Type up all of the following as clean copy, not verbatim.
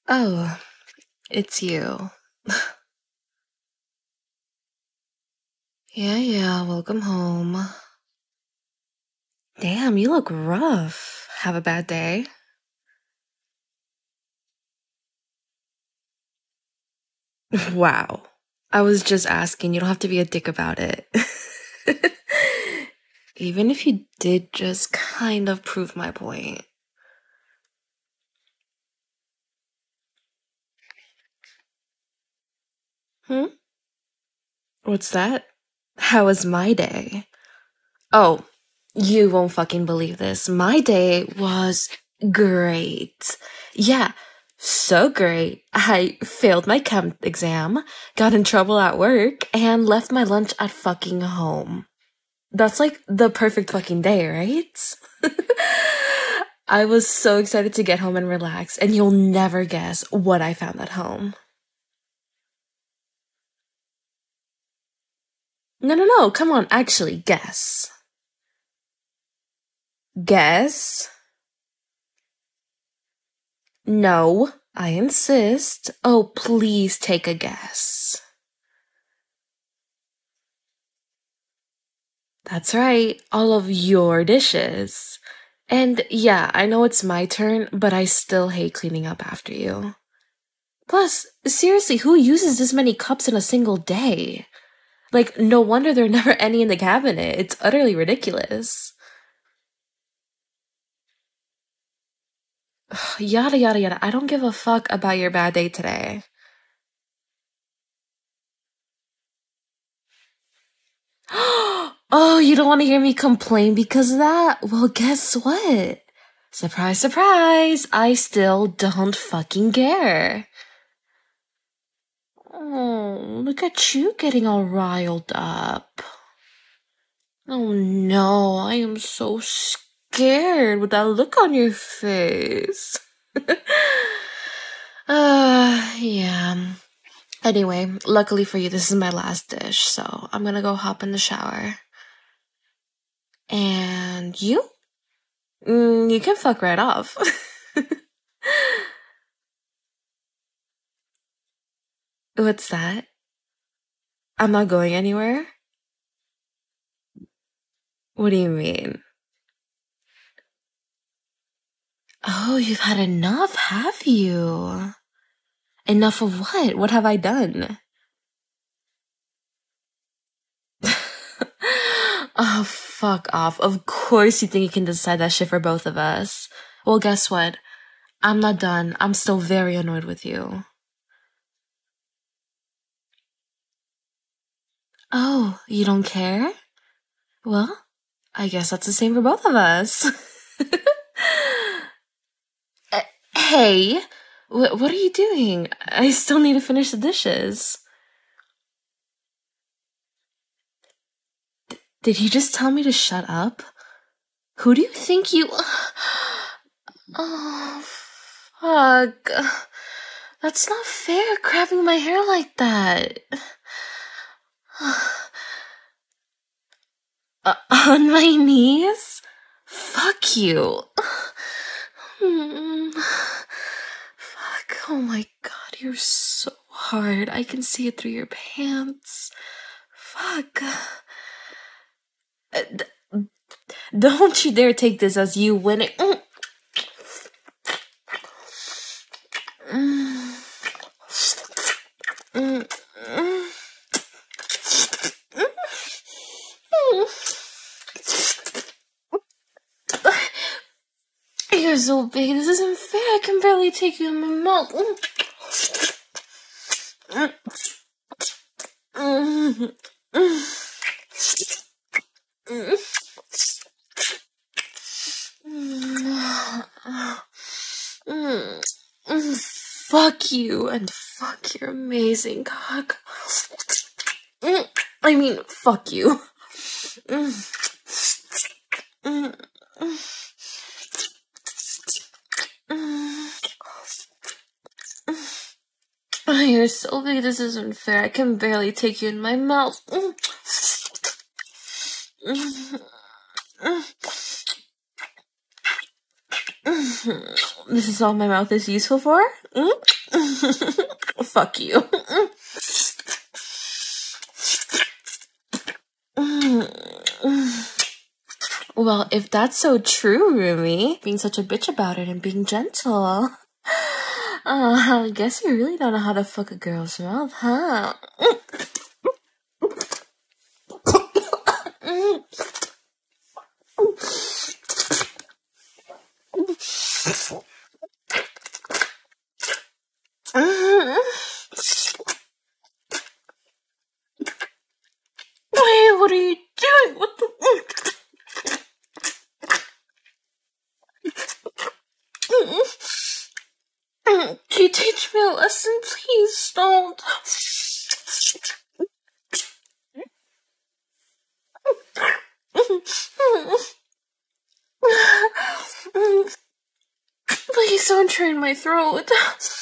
Oh, it's you. Yeah, welcome home. Damn, you look rough. Have a bad day? Wow. I was just asking, you don't have to be a dick about it. Even if you did just kind of prove my point. Hmm? What's that? How was my day? Oh, you won't fucking believe this. My day was great. Yeah, so great. I failed my chem exam, got in trouble at work, and left my lunch at fucking home. That's like the perfect fucking day, right? I was so excited to get home and relax, and you'll never guess what I found at home. No, come on, actually, guess. Guess? No, I insist. Oh, please take a guess. That's right, all of your dishes. And yeah, I know it's my turn, but I still hate cleaning up after you. Plus, seriously, who uses this many cups in a single day? Like, no wonder there are never any in the cabinet. It's utterly ridiculous. Yada yada yada. I don't give a fuck about your bad day today. Oh, you don't want to hear me complain because of that? Well, guess what? Surprise, surprise, I still don't fucking care. Oh, look at you getting all riled up. Oh no, I am so scared with that look on your face. Yeah. Anyway, luckily for you, this is my last dish, so I'm gonna go hop in the shower. And you? You can fuck right off. What's that? I'm not going anywhere? What do you mean? Oh, you've had enough, have you? Enough of what? What have I done? Oh, fuck off. Of course you think you can decide that shit for both of us. Well, guess what? I'm not done. I'm still very annoyed with you. Oh, you don't care? Well, I guess that's the same for both of us. Uh, hey, what are you doing? I still need to finish the dishes. Did he just tell me to shut up? Who do you think you... Oh, fuck. That's not fair, grabbing my hair like that. On my knees? Fuck you. Fuck, oh my god, you're so hard. I can see it through your pants. Fuck. Don't you dare take this as you winning. You're so big, this isn't fair. I can barely take you in my mouth. Fuck you and fuck your amazing cock. I mean, fuck you. Oh, you're so big, this isn't fair. I can barely take you in my mouth. This is all my mouth is useful for? Fuck you. Well, if that's so true, Rumi, being such a bitch about it and being gentle, I guess you really don't know how to fuck a girl's mouth, huh? Wait, what are you doing? What the? Can you teach me a lesson, please? Don't. Please don't train my throat.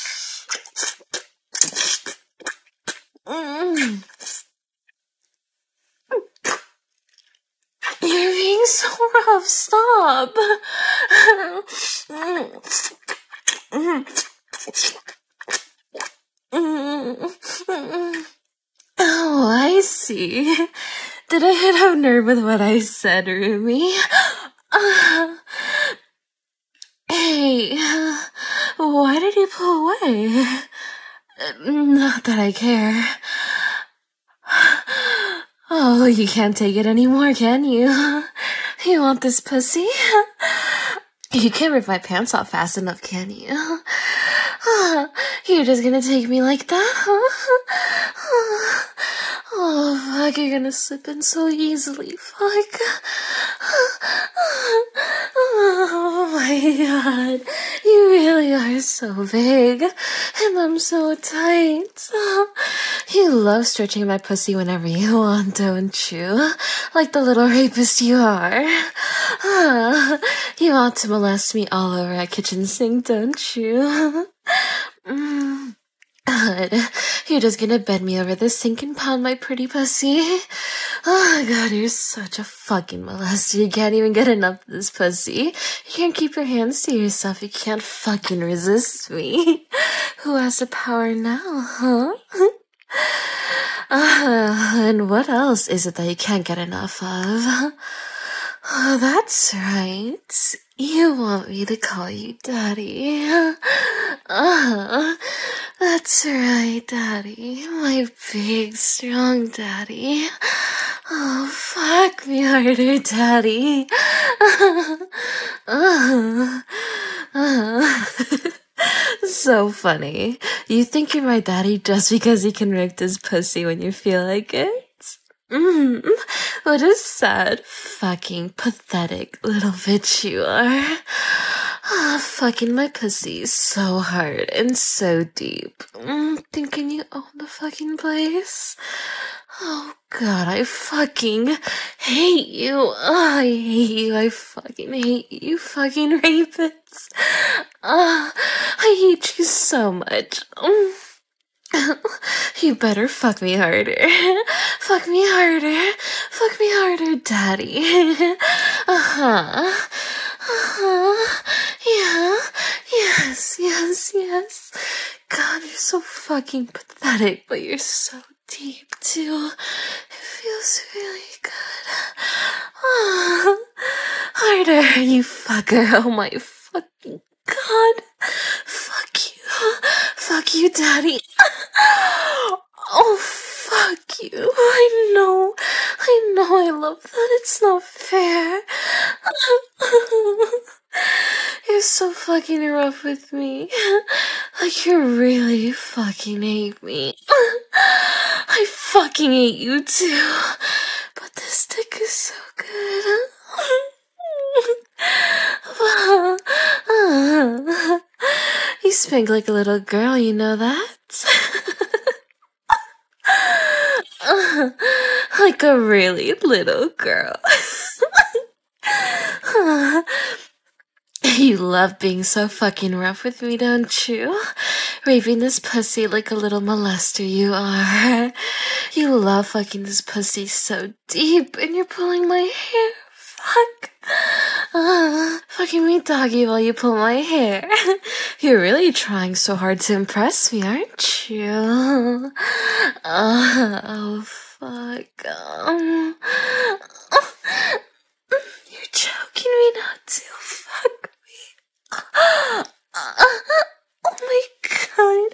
You're being so rough. Stop. Oh, I see. Did I hit a nerve with what I said, Rumi? Hey, why did you pull away? Not that I care. Oh, you can't take it anymore, can you? You want this pussy? You can't rip my pants off fast enough, can you? You're just gonna take me like that, huh? Oh, fuck, you're gonna slip in so easily, fuck. Oh my god, you really are so big, and I'm so tight. You love stretching my pussy whenever you want, don't you? Like the little rapist you are. You want to molest me all over our kitchen sink, don't you? God, you're just gonna bend me over the sink and pound my pretty pussy? Oh god, you're such a fucking molester. You can't even get enough of this pussy. You can't keep your hands to yourself. You can't fucking resist me. Who has the power now, huh? And what else is it that you can't get enough of? Oh, that's right. You want me to call you Daddy. That's right, Daddy. My big, strong Daddy. Oh, fuck me harder, Daddy. So funny. You think you're my daddy just because you can rip this pussy when you feel like it? What a sad, fucking, pathetic little bitch you are. Fucking my pussy so hard and so deep. Thinking you own the fucking place? Oh god, I fucking hate you. I hate you. I fucking hate you, fucking rapist. I hate you so much. You better fuck me harder. Fuck me harder. Fuck me harder, Daddy. Yeah. Yes. God, you're so fucking pathetic, but you're so deep, too. It feels really good. Harder, you fucker. Oh my fucking god. Fuck you. Fuck you, Daddy. Oh, fuck you. I know I love that. It's not fair. You're so fucking rough with me. Like you really fucking hate me. I fucking hate you too. But this dick is so good. You spank like a little girl, you know that? Like a really little girl. You love being so fucking rough with me, don't you? Raping this pussy like a little molester you are. You love fucking this pussy so deep and you're pulling my hair. Fuck. Fucking me doggy while you pull my hair. You're really trying so hard to impress me, aren't you? Oh, fuck. You're choking me now, too. Fuck me. Oh my god.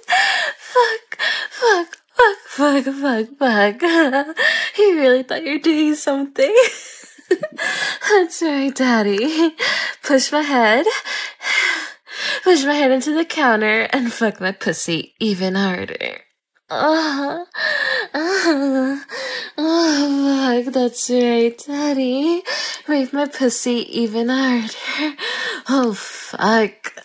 Fuck. You really thought you were doing something? That's right, Daddy. Push my head into the counter and fuck my pussy even harder. Oh, fuck, that's right, Daddy. Rape my pussy even harder. Oh, fuck.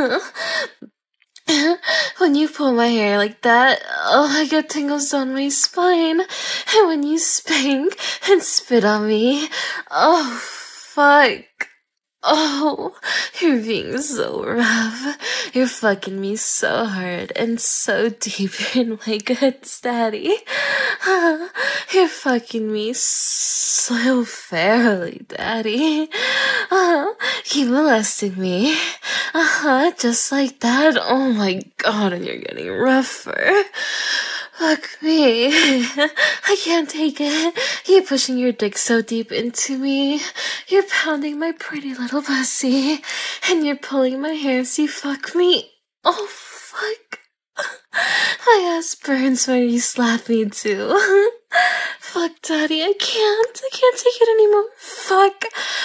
When you pull my hair like that, oh, I get tingles down my spine. And when you spank and spit on me, oh, fuck. Oh, you're being so rough. You're fucking me so hard and so deep in my guts, Daddy. You're fucking me so fairly, Daddy. Keep molesting me. Just like that. Oh my god, and you're getting rougher. Fuck me. I can't take it. You're pushing your dick so deep into me. You're pounding my pretty little pussy. And you're pulling my hair so you fuck me. Oh, fuck. My ass burns when you slap me too. Fuck, Daddy, I can't take it anymore. Fuck.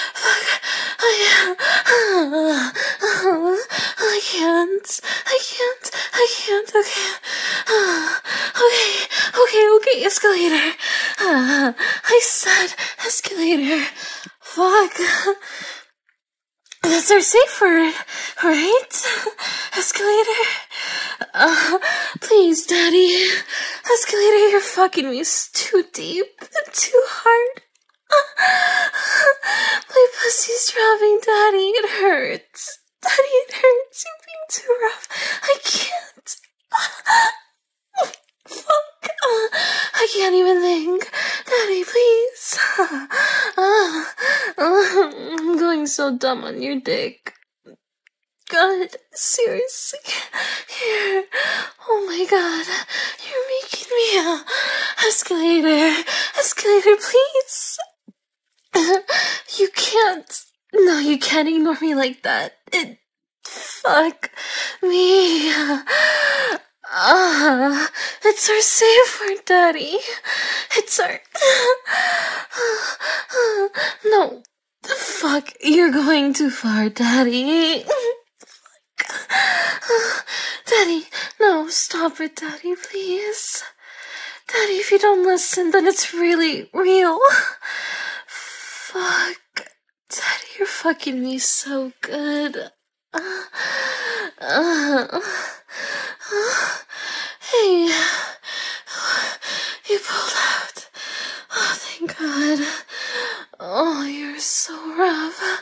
I can't, okay, escalator. I said escalator. Fuck. That's our safe word, right? Escalator? Please, Daddy. Escalator, you're fucking me too deep and too hard. My pussy's dropping, Daddy. It hurts. Daddy, it hurts. You're being too rough. I can't. Fuck. I can't even think. Daddy, please. I'm going so dumb on your dick. God, seriously. Here. Oh my god. You're making me escalator, please. You can't. No, you can't ignore me like that. Fuck me. It's our safe word, Daddy. It's our. No. Fuck, you're going too far, Daddy. Daddy, no, stop it, Daddy, please. Daddy, if you don't listen, then it's really real. Fuck. Daddy, you're fucking me so good. Hey. You pulled out. Oh, thank God. Oh, you're so rough.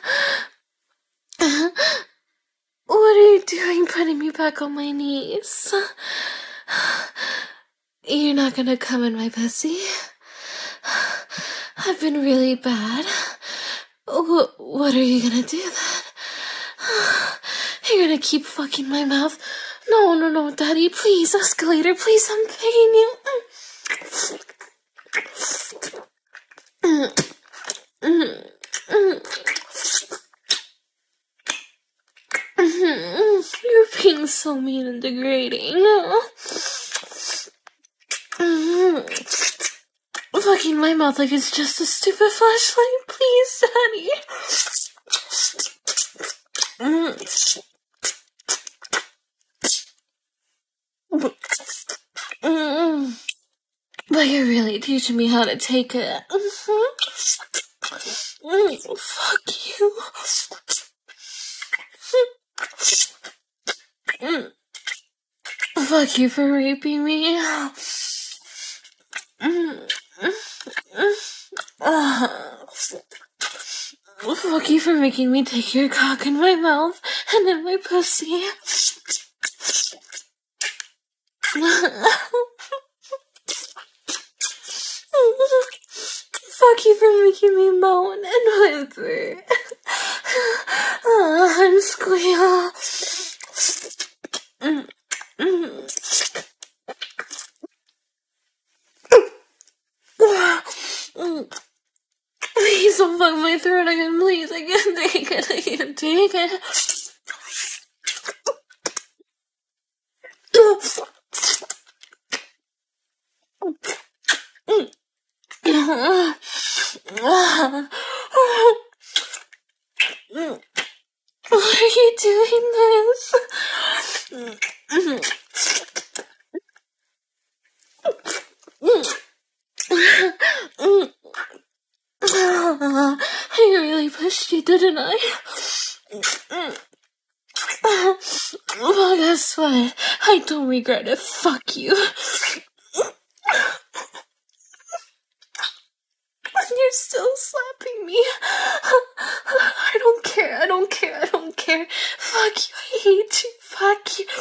What are you doing putting me back on my knees? You're not gonna come in my pussy? I've been really bad. What are you gonna do then? You're gonna keep fucking my mouth? No, Daddy, please, escalator, please, I'm begging you. You're being so mean and degrading. Fucking my mouth like it's just a stupid flashlight, please, Daddy. But you're really teaching me how to take it. Fuck you. Fuck you for raping me. Fuck you for making me take your cock in my mouth and in my pussy. Fuck you for making me moan and whimper and squeal. my throat again, please. I can't take it. I can't take it. Why are you doing this? I really pushed you, didn't I? Well, guess what? I don't regret it. Fuck you. You're still slapping me. I don't care. I don't care. I don't care. Fuck you. I hate you. Fuck you.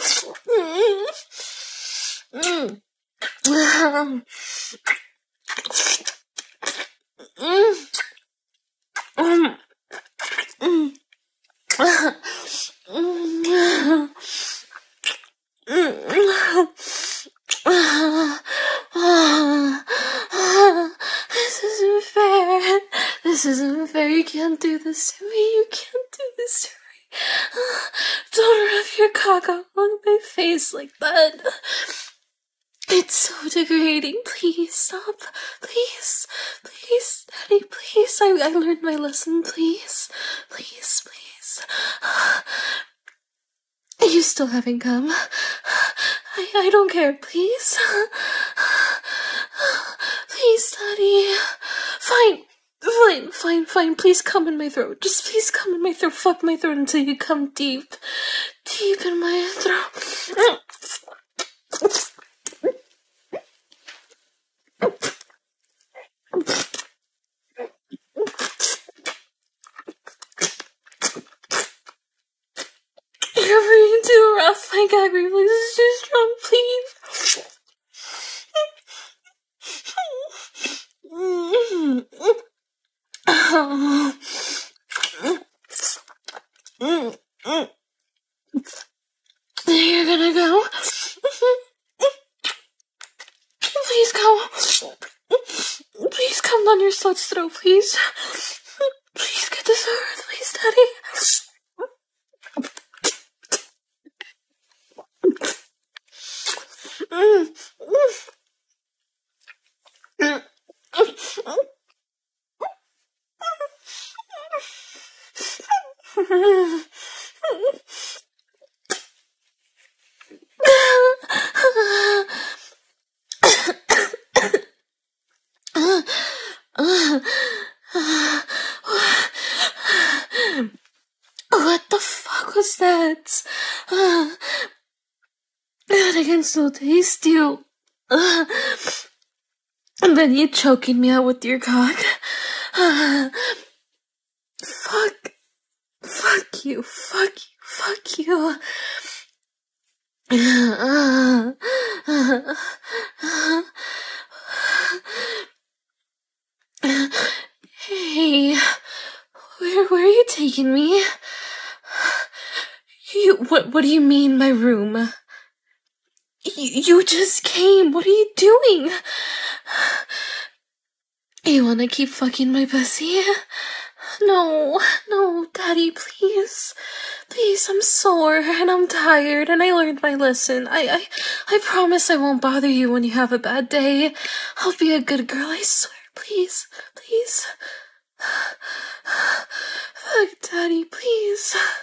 This isn't fair. This isn't fair. You can't do this to me. You can't do this to me. Don't rub your cock on my face like that. It's so degrading. Please stop. Please. Please, Daddy, please. I learned my lesson. Please. Please, please. You still haven't come. I don't care. Please. Please, Daddy. Fine. Fine. Please come in my throat. Just please come in my throat. Fuck my throat until you come deep in my throat. You're being too rough. My gag reflex is too strong. Please. You're gonna go? Please go. Please come down your slut's throat, please. Please get this over with, please, Daddy. What the fuck was that? God, I can still taste you. And then you choking me out with your cock. Fuck you. Hey, where are you taking me? What do you mean, my room? You just came. What are you doing? You wanna keep fucking my pussy? No, Daddy, please. Please, I'm sore and I'm tired and I learned my lesson. I promise I won't bother you when you have a bad day. I'll be a good girl, I swear. Please. Fuck, Daddy, please.